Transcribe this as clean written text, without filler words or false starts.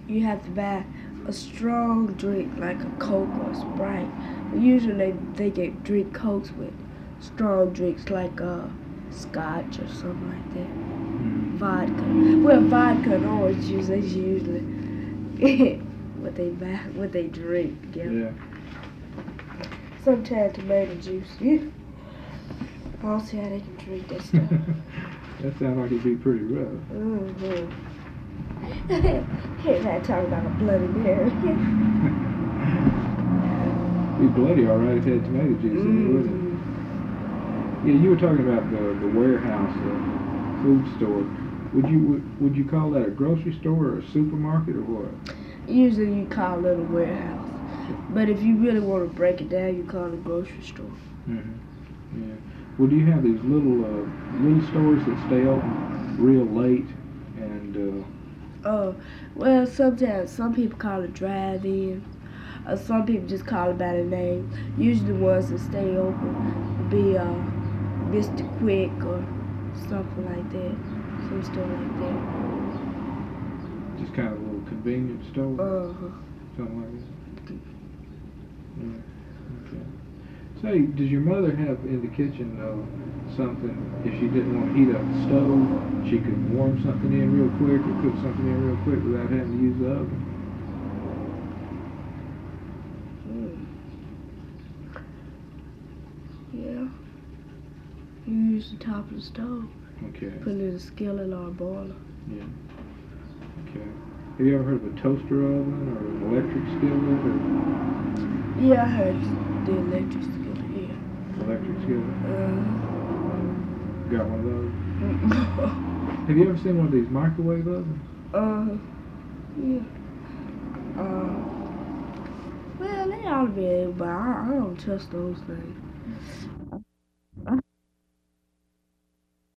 you have to buy a strong drink like a Coke or Sprite. But usually they get drink Cokes with strong drinks like Scotch or something like that. Vodka. Well, vodka and orange juice is usually what they buy, what they drink together. Yeah. Sometimes tomato juice. Yeah. I don't see how they can drink that stuff. That sounds like it'd be pretty rough. Mm-hmm. Here's how talking about a Bloody Mary. Be bloody all right if it had tomato juice in it, wouldn't it? Yeah, you were talking about the warehouse food store. Would you call that a grocery store or a supermarket or what? Usually you call it a warehouse. But if you really want to break it down, you call it a grocery store. Mm-hmm. Yeah. Well, do you have these little stores that stay open real late and? Well, sometimes some people call it drive-in. Some people just call it by the name. Usually the ones that stay open would be Mr. Quick or something like that. Some store like that. Just kind of a little convenience store? Something like that? Yeah. Okay. Say, does your mother have in the kitchen something, if she didn't want to heat up the stove, she could warm something in real quick or cook something in real quick without having to use the oven? Yeah. You use the top of the stove. Okay. Put it in a skillet or a boiler. Yeah. Okay. Have you ever heard of a toaster oven or an electric skillet or? Yeah, I heard the electric skillet, yeah. Electric skillet? Got one of those? Uh-huh. Have you ever seen one of these microwave ovens? Yeah. Well, they ought to be able, but I don't trust those things.